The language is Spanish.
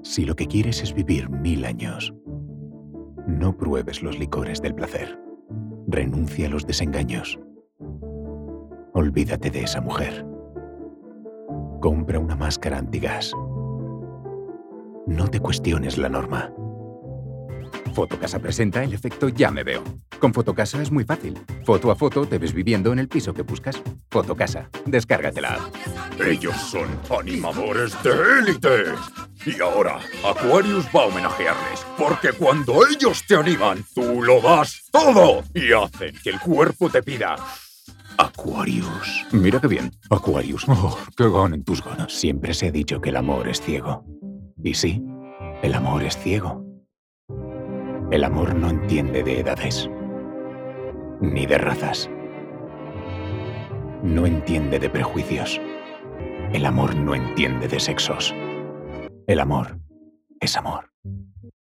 Si lo que quieres es vivir 1000 años, no pruebes los licores del placer. Renuncia a los desengaños. Olvídate de esa mujer. Compra una máscara antigas. No te cuestiones la norma. Fotocasa presenta el efecto Ya me veo. Con Fotocasa es muy fácil. Foto a foto te ves viviendo en el piso que buscas. Fotocasa, descárgatela. Ellos son animadores de élite. Y ahora, Aquarius va a homenajearles, porque cuando ellos te animan, tú lo das todo y hacen que el cuerpo te pida. Aquarius. Mira qué bien. Aquarius. Oh, qué ganen tus ganas. Siempre se ha dicho que el amor es ciego. Y sí, el amor es ciego. El amor no entiende de edades, ni de razas. No entiende de prejuicios. El amor no entiende de sexos. El amor es amor.